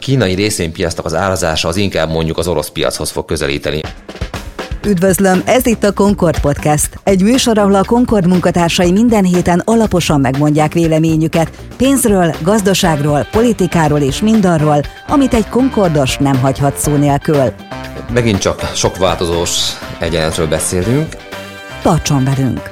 kínai részvénypiacnak az árazása az inkább mondjuk az orosz piachoz fog közelíteni. Üdvözlöm, ez itt a Concord Podcast. Egy műsor, ahol a Concord munkatársai minden héten alaposan megmondják véleményüket pénzről, gazdaságról, politikáról és mindarról, amit egy Concordos nem hagyhat szó nélkül. Megint csak sok változós egyenletről beszélünk. Tartson velünk!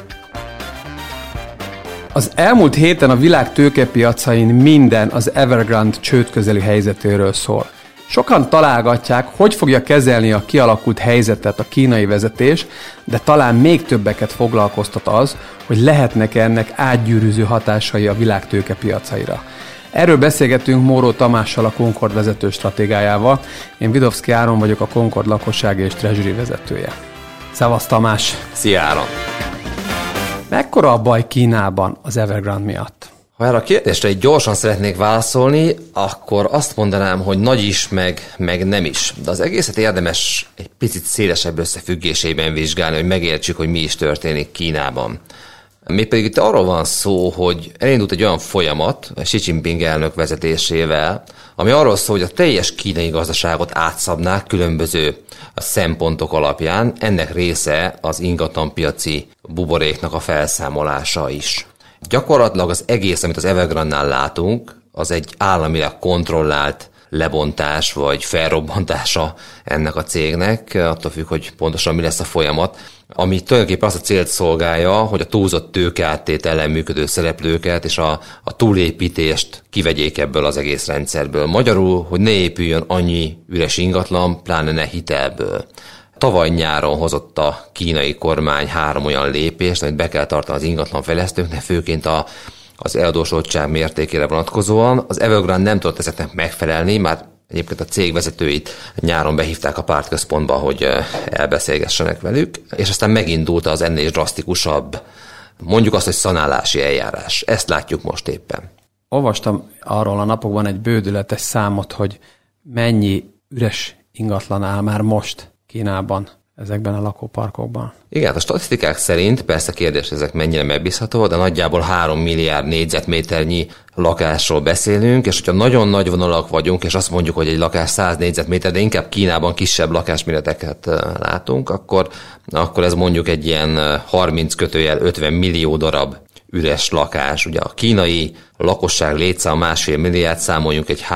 Az elmúlt héten a világ tőkepiacain minden az Evergrande csődközeli helyzetéről szól. Sokan találgatják, hogy fogja kezelni a kialakult helyzetet a kínai vezetés, de talán még többeket foglalkoztat az, hogy lehetnek ennek átgyűrűző hatásai a világ tőkepiacaira. Erről beszélgetünk Móró Tamással, a Concord vezető stratégájával. Én Vidovszky Áron vagyok, a Concord lakossági és treasury vezetője. Szevasz Tamás! Szia Áron! Mekkora a baj Kínában az Evergrande miatt? Ha erre a kérdésre egy gyorsan szeretnék válaszolni, akkor azt mondanám, hogy nagy is, meg nem is. De az egészet érdemes egy picit szélesebb összefüggésében vizsgálni, hogy megértsük, hogy mi is történik Kínában. Mégpedig itt arról van szó, hogy elindult egy olyan folyamat Xi Jinping elnök vezetésével, ami arról szól, hogy a teljes kínai gazdaságot átszabnák különböző szempontok alapján. Ennek része az ingatlanpiaci buboréknak a felszámolása is. Gyakorlatilag az egész, amit az Evergrande-nál látunk, az egy államilag kontrollált lebontás vagy felrobbantása ennek a cégnek, attól függ, hogy pontosan mi lesz a folyamat, ami tulajdonképpen azt a célt szolgálja, hogy a túlzott tőkeáttétel ellen működő szereplőket és a túlépítést kivegyék ebből az egész rendszerből. Magyarul, hogy ne épüljön annyi üres ingatlan, pláne ne hitelből. Tavaly nyáron hozott a kínai kormány 3 olyan lépést, amit be kell tartani az ingatlanfejlesztőknek, főként az eladósodottság mértékére vonatkozóan. Az Evergrande nem tudott ezeknek megfelelni, már egyébként a cég vezetőit nyáron behívták a pártközpontba, hogy elbeszélgessenek velük, és aztán megindult az ennél is drasztikusabb, mondjuk azt, hogy szanálási eljárás. Ezt látjuk most éppen. Olvastam arról a napokban egy bődületes számot, hogy mennyi üres ingatlan áll már most Kínában, ezekben a lakóparkokban. Igen, a statisztikák szerint, persze kérdés, ezek mennyire megbízható, de nagyjából 3 milliárd négyzetméternyi lakásról beszélünk, és hogyha nagyon nagy vonalak vagyunk, és azt mondjuk, hogy egy lakás 100 négyzetméter, de inkább Kínában kisebb lakásméreteket látunk, akkor ez mondjuk egy ilyen 30-50 millió darab üres lakás. Ugye a kínai lakosság létszám 1,5 milliárd, számoljunk egy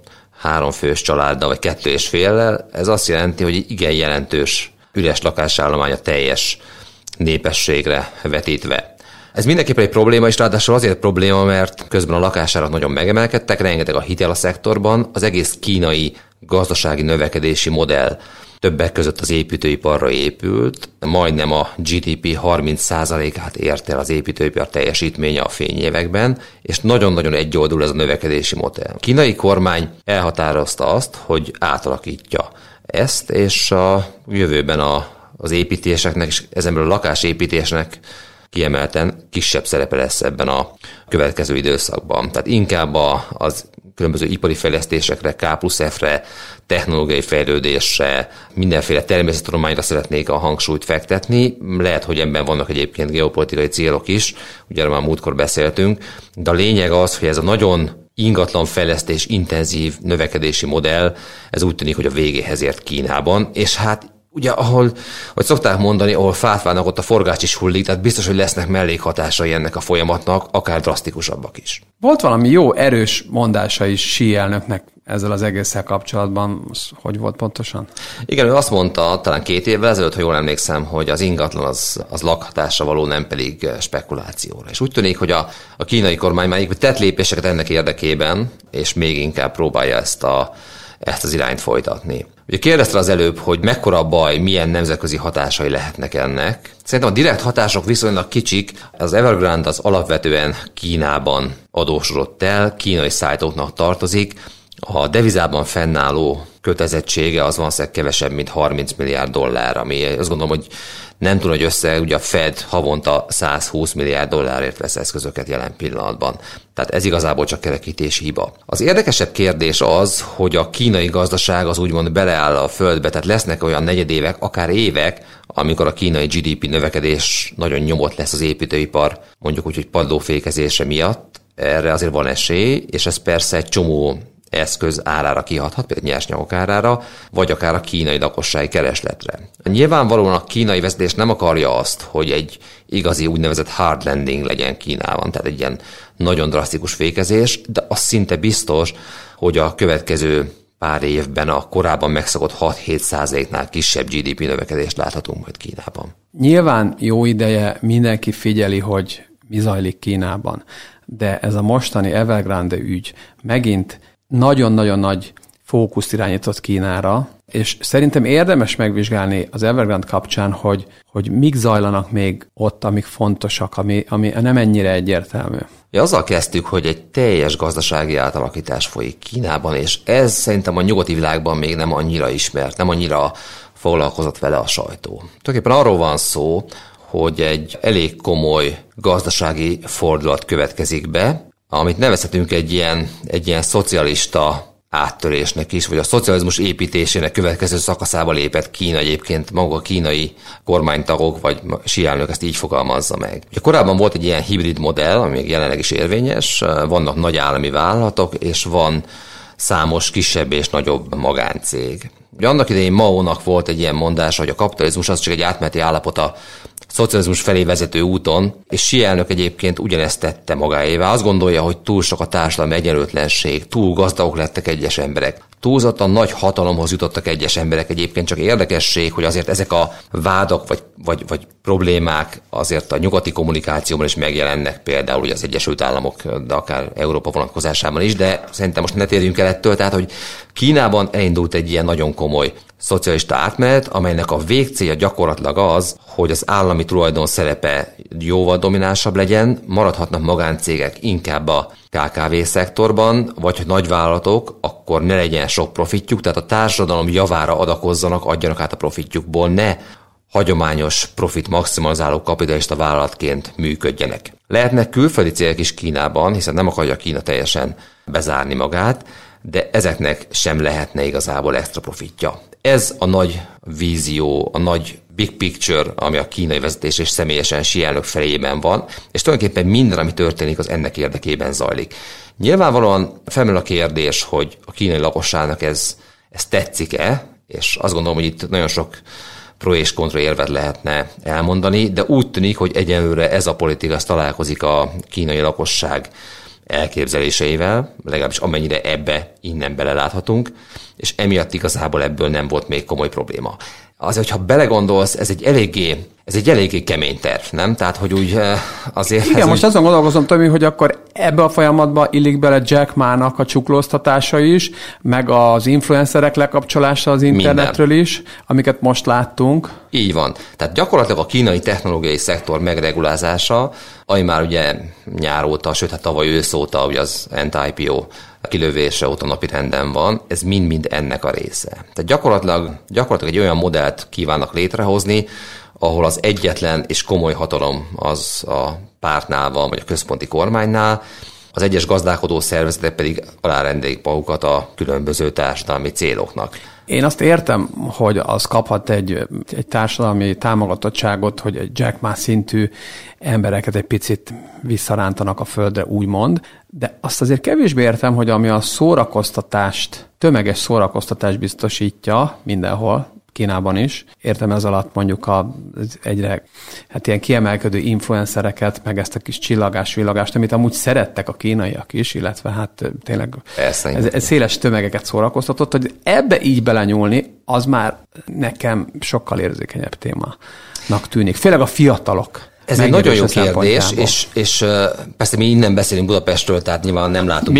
3 fős családdal, vagy 2,5-lel, ez azt jelenti, hogy igen jelentős üres lakásállomány a teljes népességre vetítve. Ez mindenképpen egy probléma, és ráadásul azért probléma, mert közben a lakásárak nagyon megemelkedtek, rengeteg a hitel a szektorban, az egész kínai gazdasági növekedési modell többek között az építőiparra épült, majdnem a GDP 30%-át ért el az építőipar teljesítménye a fényévekben, és nagyon-nagyon egyoldalú ez a növekedési modell. A kínai kormány elhatározta azt, hogy átalakítja ezt, és a jövőben az építéseknek, és ezenből a lakásépítésnek kiemelten kisebb szerepe lesz ebben a következő időszakban. Tehát inkább az különböző ipari fejlesztésekre, K+F-re, technológiai fejlődésre, mindenféle természettudományra szeretnék a hangsúlyt fektetni. Lehet, hogy ebben vannak egyébként geopolitikai célok is, ugye erről már múltkor beszéltünk, de a lényeg az, hogy ez a nagyon ingatlanfejlesztés intenzív növekedési modell, ez úgy tűnik, hogy a végéhez ért Kínában, és hát ugye, hogy szokták mondani, ahol fát válnak, ott a forgács is hullik, tehát biztos, hogy lesznek mellékhatásai ennek a folyamatnak, akár drasztikusabbak is. Volt valami jó erős mondása is Xi elnöknek ezzel az egésszel kapcsolatban, hogy volt pontosan? Igen, ő azt mondta talán 2 évvel ezelőtt, ha jól emlékszem, hogy az ingatlan az lakhatásra való, nem pedig spekulációra. És úgy tűnik, hogy a kínai kormány már tett lépéseket ennek érdekében, és még inkább próbálja ezt az irányt folytatni. Ugye kérdezte az előbb, hogy mekkora a baj, milyen nemzetközi hatásai lehetnek ennek. Szerintem a direkt hatások viszonylag kicsik. Az Evergrande az alapvetően Kínában adósodott el, kínai szállítóknak tartozik. A devizában fennálló kötelezettsége az valószínűleg kevesebb, mint 30 milliárd dollár, ami azt gondolom, hogy nem túl nagy összeg, ugye a Fed havonta 120 milliárd dollárért vesz eszközöket jelen pillanatban. Tehát ez igazából csak kerekítési hiba. Az érdekesebb kérdés az, hogy a kínai gazdaság az úgymond beleáll a földbe, tehát lesznek olyan negyedévek, akár évek, amikor a kínai GDP növekedés nagyon nyomott lesz az építőipar, mondjuk úgy, hogy padlófékezése miatt. Erre azért van esély, és ez persze egy csomó eszköz árára kihathat, például nyersanyagok árára, vagy akár a kínai lakossági keresletre. Nyilvánvalóan a kínai vezetés nem akarja azt, hogy egy igazi úgynevezett hard landing legyen Kínában, tehát egy ilyen nagyon drasztikus fékezés, de az szinte biztos, hogy a következő pár évben a korábban megszokott 6-7%-nál kisebb GDP növekedést láthatunk majd Kínában. Nyilván jó ideje mindenki figyeli, hogy mi zajlik Kínában, de ez a mostani Evergrande ügy megint nagyon-nagyon nagy fókuszt irányított Kínára, és szerintem érdemes megvizsgálni az Evergrande kapcsán, hogy mik zajlanak még ott, amik fontosak, ami nem ennyire egyértelmű. Ja, azzal kezdtük, hogy egy teljes gazdasági átalakítás folyik Kínában, és ez szerintem a nyugati világban még nem annyira ismert, nem annyira foglalkozott vele a sajtó. Tulajdonképpen arról van szó, hogy egy elég komoly gazdasági fordulat következik be, amit nevezhetünk egy ilyen szocialista áttörésnek is, vagy a szocializmus építésének következő szakaszába lépett Kína, egyébként maga a kínai kormánytagok, vagy Xi elnök ezt így fogalmazza meg. Ugye korábban volt egy ilyen hibrid modell, ami még jelenleg is érvényes, vannak nagy állami vállalatok, és van számos kisebb és nagyobb magáncég. Ugye annak idején Maónak volt egy ilyen mondása, hogy a kapitalizmus az csak egy átmeneti állapot a szocializmus felé vezető úton, és Xi elnök egyébként ugyanezt tette magáévá. Azt gondolja, hogy túl sok a társadalmi egyenlőtlenség, túl gazdagok lettek egyes emberek. Túlzottan nagy hatalomhoz jutottak egyes emberek. Egyébként csak érdekesség, hogy azért ezek a vádak vagy problémák azért a nyugati kommunikációban is megjelennek, például ugye az Egyesült Államok, de akár Európa vonatkozásában is, de szerintem most ne térjünk el ettől, tehát hogy Kínában elindult egy ilyen nagyon komoly szocialista átmenet, amelynek a végcélja gyakorlatilag az, hogy az állami tulajdon szerepe jóval dominánsabb legyen, maradhatnak magáncégek inkább a KKV szektorban, vagy hogy nagyvállalatok, akkor ne legyen sok profitjuk, tehát a társadalom javára adakozzanak, adjanak át a profitjukból, ne hagyományos profit maximalizáló kapitalista vállalatként működjenek. Lehetnek külföldi célok is Kínában, hiszen nem akarja Kína teljesen bezárni magát, de ezeknek sem lehetne igazából extra profitja. Ez a nagy vízió, a nagy big picture, ami a kínai vezetés és személyesen Xi elnök fejében van, és tulajdonképpen minden, ami történik, az ennek érdekében zajlik. Nyilvánvalóan felmerül a kérdés, hogy a kínai lakosságnak ez tetszik-e, és azt gondolom, hogy itt nagyon sok pro és kontra érvet lehetne elmondani, de úgy tűnik, hogy egyenlőre ez a politika találkozik a kínai lakosság elképzeléseivel, legalábbis amennyire ebbe innen beleláthatunk, és emiatt igazából ebből nem volt még komoly probléma. Azért, hogyha belegondolsz, ez egy eléggé kemény terv, nem? Tehát, hogy úgy azért... Igen, most azon gondolkozom, Tomi, hogy akkor ebbe a folyamatba illik bele Jack Ma-nak a csuklóztatása is, meg az influencerek lekapcsolása az internetről is, amiket most láttunk. Így van. Tehát gyakorlatilag a kínai technológiai szektor megregulázása, ami már ugye nyár óta, sőt, hát tavaly ősz óta, ugye az anti-IPO kilövése óta napirenden van, ez mind-mind ennek a része. Tehát gyakorlatilag egy olyan modellt kívánnak létrehozni, ahol az egyetlen és komoly hatalom az a pártnál van, vagy a központi kormánynál, az egyes gazdálkodó szervezetek pedig alárendelik magukat a különböző társadalmi céloknak. Én azt értem, hogy az kaphat egy társadalmi támogatottságot, hogy egy Jack Ma szintű embereket egy picit visszarántanak a földre, úgymond, de azt azért kevésbé értem, hogy ami a szórakoztatást, tömeges szórakoztatást biztosítja mindenhol, Kínában is. Értem ez alatt mondjuk egyre ilyen kiemelkedő influencereket, meg ezt a kis csillagás-villagást, amit amúgy szerettek a kínaiak is, illetve hát tényleg ez széles tömegeket szórakoztatott, hogy ebbe így belenyúlni, az már nekem sokkal érzékenyebb témának tűnik. Főleg a fiatalok. Ez egy nagyon jó kérdés, és persze mi innen beszélünk Budapestről, tehát nyilván nem látunk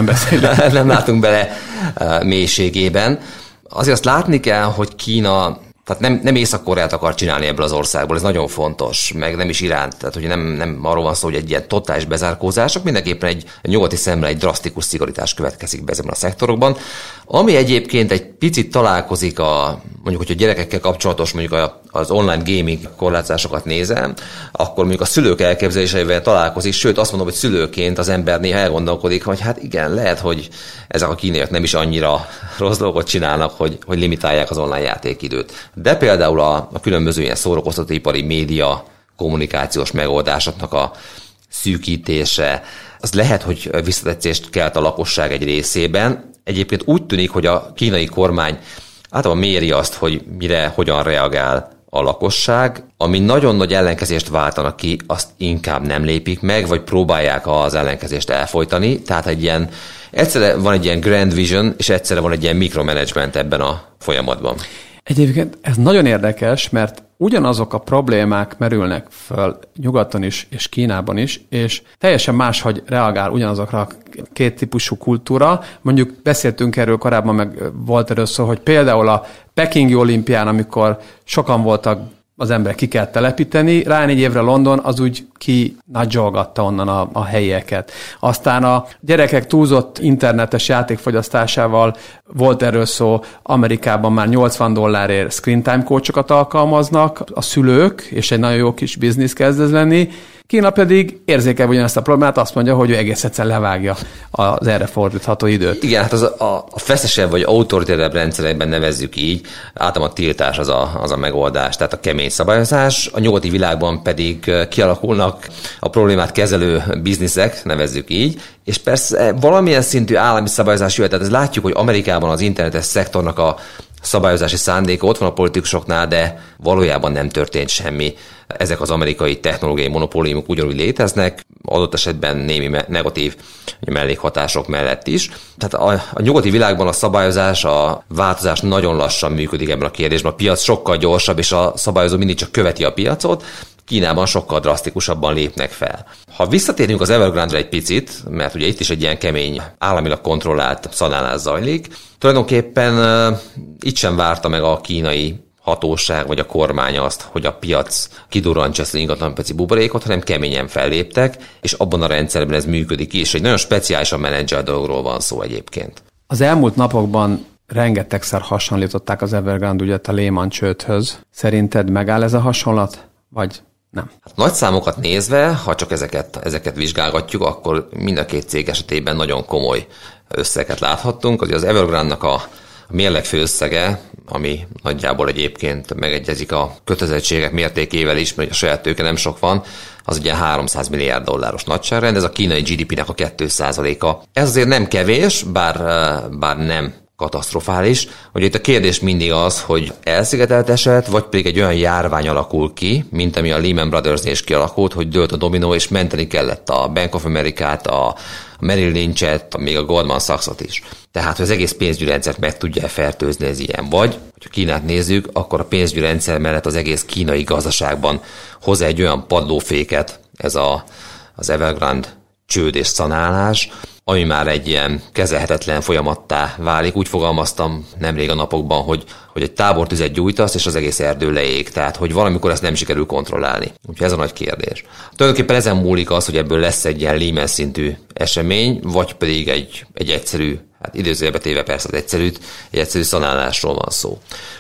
nem látunk bele mélységében. Azért azt látni kell, hogy Kína, tehát nem Észak-Koreát akar csinálni ebből az országból, ez nagyon fontos, meg nem is Iránt, tehát hogy nem arról van szó, hogy egy ilyen totális bezárkózás, csak mindenképpen egy nyugati szemmel egy drasztikus szigorítás következik be ezekben a szektorokban, ami egyébként egy picit találkozik mondjuk, hogyha gyerekekkel kapcsolatos mondjuk az online gaming korlátozásokat nézem, akkor mondjuk a szülők elképzeléseivel találkozik, sőt azt mondom, hogy szülőként az ember néha elgondolkodik, hogy hát igen, lehet, hogy ezek a kínaiak nem is annyira rossz dolgot csinálnak, hogy limitálják az online játékidőt. De például a különböző ilyen szórakoztatóipari média kommunikációs megoldásoknak a szűkítése, az lehet, hogy visszatetszést kelt a lakosság egy részében. Egyébként úgy tűnik, hogy a kínai kormány általában méri azt, hogy mire, hogyan reagál a lakosság, ami nagyon nagy ellenkezést váltanak ki, azt inkább nem lépik meg, vagy próbálják az ellenkezést elfojtani. Tehát egyszerre van egy ilyen grand vision, és egyszerre van egy ilyen micromanagement ebben a folyamatban. Egyébként ez nagyon érdekes, mert ugyanazok a problémák merülnek föl nyugaton is, és Kínában is, és teljesen máshogy reagál ugyanazokra a két típusú kultúra. Mondjuk beszéltünk erről korábban, meg volt erről szó, hogy például a pekingi olimpián, amikor sokan voltak, az emberek ki kell telepíteni, rá 4 évre London az úgy kinagyolgatta onnan a helyieket. Aztán a gyerekek túlzott internetes játékfogyasztásával volt erről szó, Amerikában már $80 screen time coachokat alkalmaznak a szülők, és egy nagyon jó kis biznisz kezd ez lenni. Kína pedig érzékel ugyanezt a problémát, azt mondja, hogy ő egész egyszer levágja az erre fordítható időt. Igen, hát az a feszesebb vagy autoritárebb rendszerekben nevezzük így, általában a tiltás az a megoldás, tehát a kemény szabályozás, a nyugati világban pedig kialakulnak a problémát kezelő bizniszek, nevezzük így, és persze valamilyen szintű állami szabályozás jöhet, tehát látjuk, hogy Amerikában az internetes szektornak a szabályozási szándéka ott van a politikusoknál, de valójában nem történt semmi. Ezek az amerikai technológiai monopóliumok ugyanúgy léteznek, adott esetben némi negatív mellékhatások mellett is. Tehát a nyugati világban a szabályozás, a változás nagyon lassan működik ebben a kérdésben. A piac sokkal gyorsabb, és a szabályozó mindig csak követi a piacot. Kínában sokkal drasztikusabban lépnek fel. Ha visszatérünk az Evergrande-re egy picit, mert ugye itt is egy ilyen kemény, államilag kontrollált szanálás zajlik, tulajdonképpen itt sem várta meg a kínai hatóság vagy a kormány azt, hogy a piac kidurrantsa ezt az ingatlanpiaci buborékot, hanem keményen felléptek, és abban a rendszerben ez működik is. Egy nagyon speciálisan menedzsel dologról van szó egyébként. Az elmúlt napokban rengetegszer hasonlították az Evergrande ügyet a Lehman csődhöz. Szerinted megáll ez a hasonlat, vagy nem? Hát nagy számokat nézve, ha csak ezeket vizsgálgatjuk, akkor mind a két cég esetében nagyon komoly összeget láthattunk. Az Evergrande-nak a mérleg főösszege, ami nagyjából egyébként megegyezik a kötelezettségek mértékével is, mert a saját tőke nem sok van, az ugye $300 milliárd nagyságrend, ez a kínai GDP-nek a 2%-a. Ez azért nem kevés, bár nem katasztrofális. Ugye itt a kérdés mindig az, hogy elszigetelt eset, vagy pedig egy olyan járvány alakul ki, mint ami a Lehman Brothersnél is kialakult, hogy dőlt a dominó, és menteni kellett a Bank of America-t, a Merrill Lynch-et, még a Goldman Sachs-ot is. Tehát, hogy az egész pénzügyi rendszert meg tudja fertőzni, ez ilyen. Vagy, hogyha Kínát nézzük, akkor a pénzügyi rendszer mellett az egész kínai gazdaságban hoz egy olyan padlóféket, ez az Evergrande csőd és szanálás, ami már egy ilyen kezelhetetlen folyamattá válik. Úgy fogalmaztam nemrég a napokban, hogy egy tábortüzet gyújtasz, és az egész erdő leég. Tehát, hogy valamikor ezt nem sikerül kontrollálni. Úgyhogy ez a nagy kérdés. Tulajdonképpen ezen múlik az, hogy ebből lesz egy ilyen Lehman szintű esemény, vagy pedig egy egyszerű, hát idézőjelbe téve persze az egy egyszerű szanálásról van szó.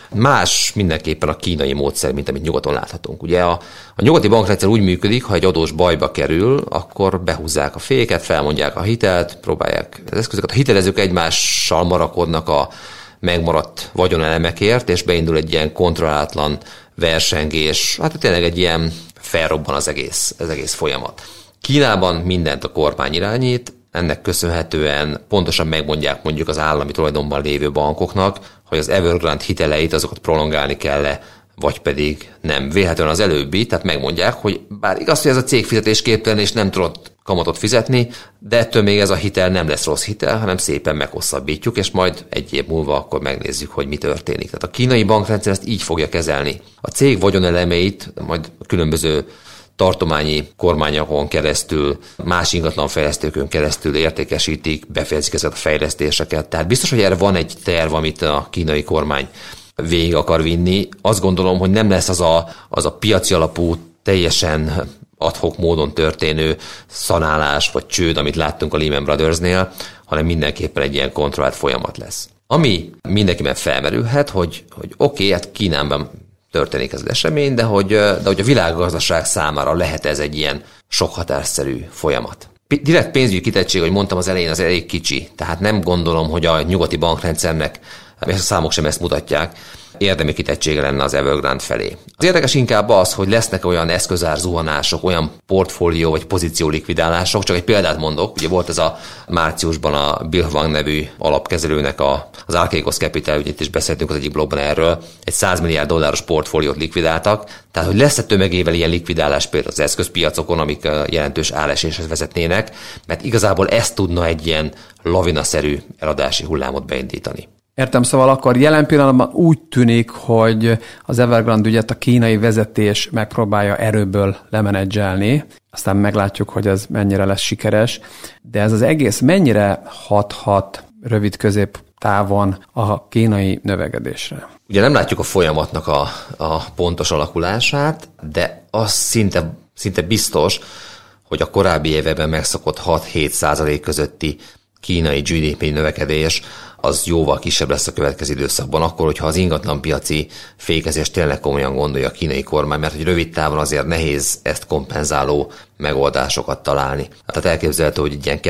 Más mindenképpen a kínai módszer, mint amit nyugaton láthatunk. Ugye a nyugati bankrendszer úgy működik, ha egy adós bajba kerül, akkor behúzzák a féket, felmondják a hitelt, próbálják az eszközöket. A hitelezők egymással marakodnak a megmaradt vagyonelemekért, és beindul egy ilyen kontrollátlan versengés. Hát tényleg egy ilyen felrobban az egész folyamat. Kínában mindent a kormány irányít, ennek köszönhetően pontosan megmondják mondjuk az állami tulajdonban lévő bankoknak, hogy az Evergrande hiteleit azokat prolongálni kell-e, vagy pedig nem. Véletlenül az előbbi, tehát megmondják, hogy bár igaz, hogy ez a cég fizetésképtelen és nem tudott kamatot fizetni, de ettől még ez a hitel nem lesz rossz hitel, hanem szépen meghosszabbítjuk, és majd egy év múlva akkor megnézzük, hogy mi történik. Tehát a kínai bankrendszer ezt így fogja kezelni. A cég vagyonelemeit majd a különböző tartományi kormányokon keresztül, más ingatlanfejlesztőkön keresztül értékesítik, befejezik ezeket a fejlesztéseket. Tehát biztos, hogy erre van egy terv, amit a kínai kormány végig akar vinni. Azt gondolom, hogy nem lesz az a piaci alapú, teljesen ad-hoc módon történő szanálás vagy csőd, amit láttunk a Lehman Brothersnél, hanem mindenképpen egy ilyen kontrollált folyamat lesz. Ami mindenkiben felmerülhet, hogy oké, hát Kínában történik ez az esemény, de hogy a világgazdaság számára lehet ez egy ilyen sok hatásszerű folyamat. Direkt pénzügyi kitettség, hogy mondtam az elején, az elég kicsi, tehát nem gondolom, hogy a nyugati bankrendszernek, és a számok sem ezt mutatják, érdemi kitettsége lenne az Evergrande felé. Az érdekes inkább az, hogy lesznek olyan eszközár zuhanások, olyan portfólió vagy pozíció likvidálások, csak egy példát mondok, ugye volt ez a márciusban a Bill Hwang nevű alapkezelőnek az Archegos Capital, ugye itt is beszéltünk az egyik blogban erről, egy $100 milliárd portfóliót likvidáltak, tehát hogy lesz-e tömegével ilyen likvidálás például az eszközpiacokon, amik jelentős álleséshez vezetnének, mert igazából ez tudna egy ilyen lavinaszerű eladási hullámot beindítani. Értem, szóval akkor jelen pillanatban úgy tűnik, hogy az Evergrande ügyet a kínai vezetés megpróbálja erőből lemenedzselni, aztán meglátjuk, hogy ez mennyire lesz sikeres, de ez az egész mennyire hathat rövid-közép távon a kínai növekedésre? Ugye nem látjuk a folyamatnak a pontos alakulását, de az szinte biztos, hogy a korábbi években megszokott 6-7% közötti kínai GDP növekedés az jóval kisebb lesz a következő időszakban, akkor, hogyha az ingatlanpiaci fékezést tényleg komolyan gondolja a kínai kormány, mert hogy rövid távon azért nehéz ezt kompenzáló megoldásokat találni. Tehát elképzelhető, hogy egy ilyen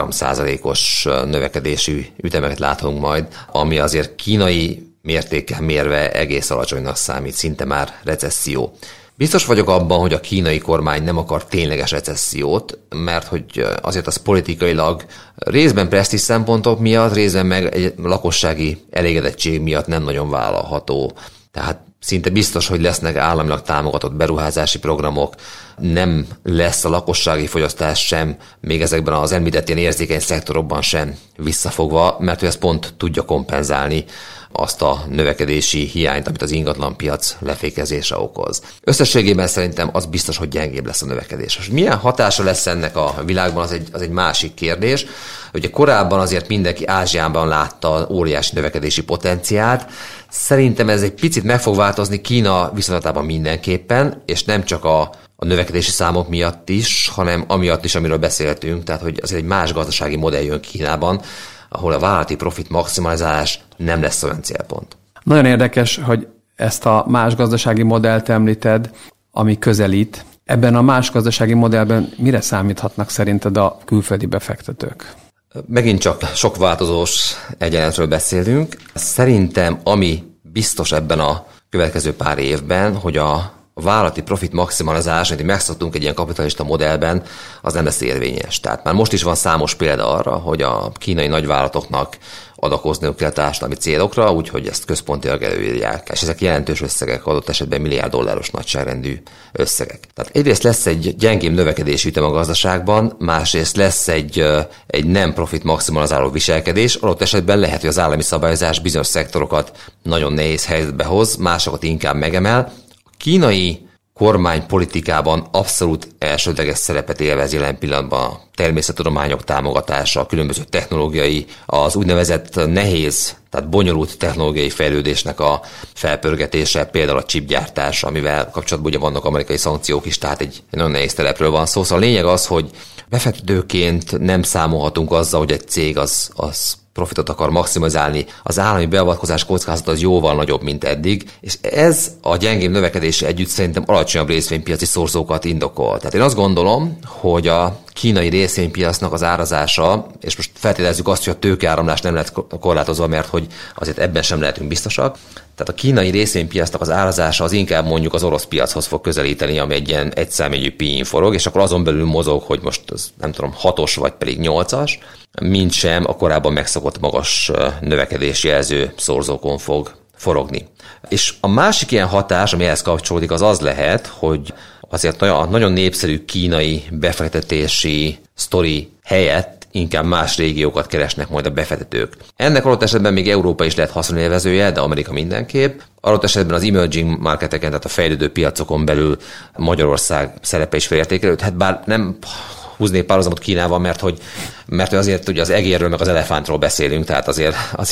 2-3%-os növekedésű ütemeket látunk majd, ami azért kínai mértékkel mérve egész alacsonynak számít, szinte már recesszió. Biztos vagyok abban, hogy a kínai kormány nem akar tényleges recessziót, mert hogy azért az politikailag részben presztízs szempontok miatt, részben meg egy lakossági elégedettség miatt nem nagyon vállalható. Tehát szinte biztos, hogy lesznek államilag támogatott beruházási programok, nem lesz a lakossági fogyasztás sem, még ezekben az említett ilyen érzékeny szektorokban sem visszafogva, mert hogy ez pont tudja kompenzálni azt a növekedési hiányt, amit az ingatlanpiac lefékezése okoz. Összességében szerintem az biztos, hogy gyengébb lesz a növekedés. És milyen hatása lesz ennek a világban, az egy másik kérdés. Ugye korábban azért mindenki Ázsiában látta óriási növekedési potenciált. Szerintem ez egy picit meg fog változni Kína viszonylatában mindenképpen, és nem csak a növekedési számok miatt is, hanem amiatt is, amiről beszéltünk, tehát hogy azért egy más gazdasági modell jön Kínában, ahol a vállalati profit maximalizálás nem lesz olyan célpont. Nagyon érdekes, hogy ezt a más gazdasági modellt említed, ami közelít. Ebben a más gazdasági modellben mire számíthatnak szerinted a külföldi befektetők? Megint csak sok változós egyenletről beszélünk. Szerintem ami biztos ebben a következő pár évben, hogy a vállalati profit maximalizálás, amit megszoktunk egy ilyen kapitalista modellben, az nem lesz érvényes. Tehát már most is van számos példa arra, hogy a kínai nagyvállalatoknak adakozniuk kell társadalmi célokra, úgyhogy ezt központilag előírják. És ezek jelentős összegek, adott esetben $1 milliárd nagyságrendű összegek. Tehát egyrészt lesz egy gyengébb növekedési ütem a gazdaságban, másrészt lesz egy nem profit maximalizáló viselkedés, adott esetben lehet, hogy az állami szabályozás bizonyos szektorokat nagyon nehéz helyzetbe hoz, másokat inkább megemel. Kínai kormánypolitikában abszolút elsődleges szerepet élvez jelen pillanatban a természettudományok támogatása, a különböző technológiai, az úgynevezett nehéz, tehát bonyolult technológiai fejlődésnek a felpörgetése, például a chipgyártás, amivel kapcsolatban ugye vannak amerikai szankciók is, tehát egy nagyon nehéz terepről van szó. Szóval a lényeg az, hogy befektetőként nem számolhatunk azzal, hogy egy cég az profitot akar maximalizálni, az állami beavatkozás kockázata az jóval nagyobb, mint eddig, és ez a gyengébb növekedési együtt szerintem alacsonyabb részvénypiaci szorzókat indokol. Tehát én azt gondolom, hogy a kínai részvénypiacnak az árazása, és most feltételezzük azt, hogy a tőkeáramlás nem lehet korlátozva, mert hogy azért ebben sem lehetünk biztosak. Tehát a kínai részvénypiacnak az árazása az inkább mondjuk az orosz piachoz fog közelíteni, ami egy ilyen egyszámjegyű PI-n forog, és akkor azon belül mozog, hogy most az, nem tudom, 6-os vagy pedig 8-as, mint sem a korábban megszokott magas növekedési jelző szorzókon fog forogni. És a másik ilyen hatás, ami ehhez kapcsolódik, az lehet, hogy azért nagyon népszerű kínai befektetési sztori helyett inkább más régiókat keresnek majd a befektetők. Ennek adott esetben még Európa is lehet haszonélvezője, de Amerika mindenképp. Adott esetben az emerging marketeken, tehát a fejlődő piacokon belül Magyarország szerepe is felértékelődhet, bár nem húznék párhuzamot Kínával, mert hogy azért ugye az egérről meg az elefántról beszélünk, tehát azért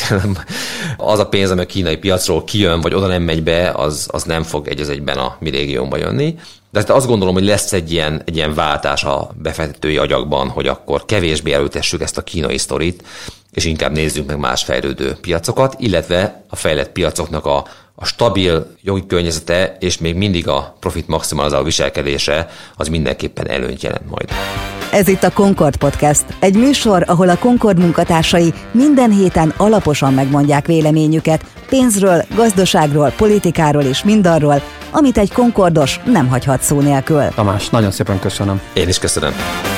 az a pénz, ami a kínai piacról kijön, vagy oda nem megy be, az nem fog egy az egyben a mi régiónba jönni. De azt gondolom, hogy lesz egy ilyen váltás a befektetői agyakban, hogy akkor kevésbé erőltessük ezt a kínai sztorit, és inkább nézzünk meg más fejlődő piacokat, illetve a fejlett piacoknak a stabil jogi környezete, és még mindig a profit maximalizáló viselkedése az mindenképpen előnyt jelent majd. Ez itt a Concord Podcast, egy műsor, ahol a Concord munkatársai minden héten alaposan megmondják véleményüket pénzről, gazdaságról, politikáról és mindarról, amit egy Concordos nem hagyhat szó nélkül. Tamás, nagyon szépen köszönöm. Én is köszönöm.